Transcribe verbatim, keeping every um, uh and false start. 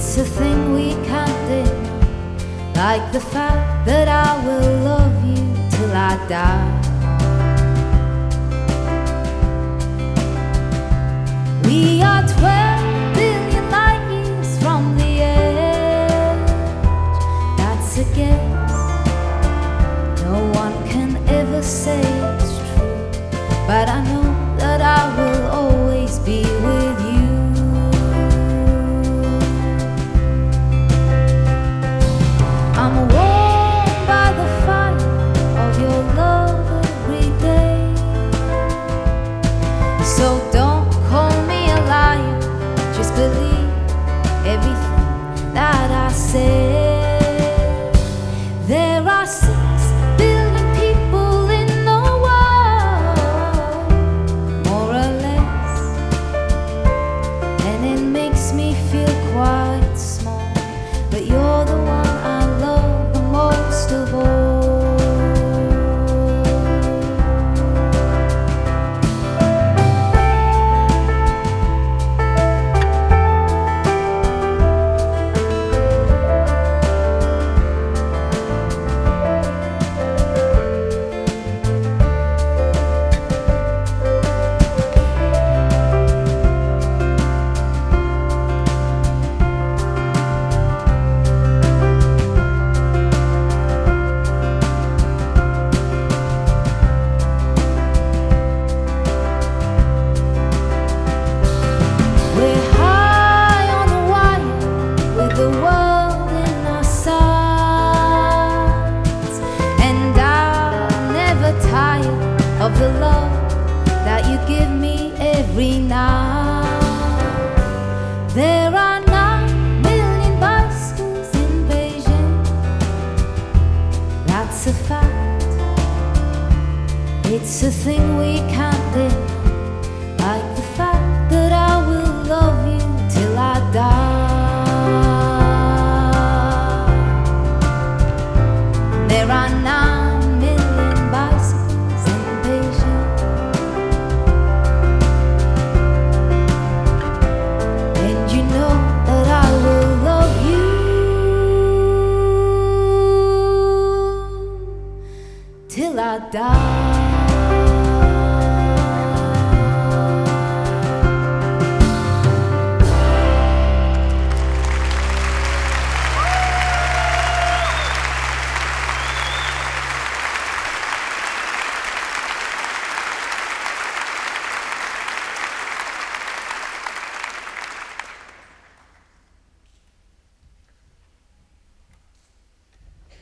It's a thing we can't deny, like the fact that I will love you till I die. We are twelve billion light years from the edge. That's a guess. No one can ever say it's true, but I know that I will always be with you. I'm warmed by the fire of your love every day. So don't call me a liar, just believe everything that I say. There are six billion people in the world, more or less, and it makes me feel quite small, but you're the one I love the most of all. Of the love that you give me every night. There are nine million bicycles in Beijing. That's a fact. It's a thing we can't deny, like the fact that I will love you till I die. There are nine till I die.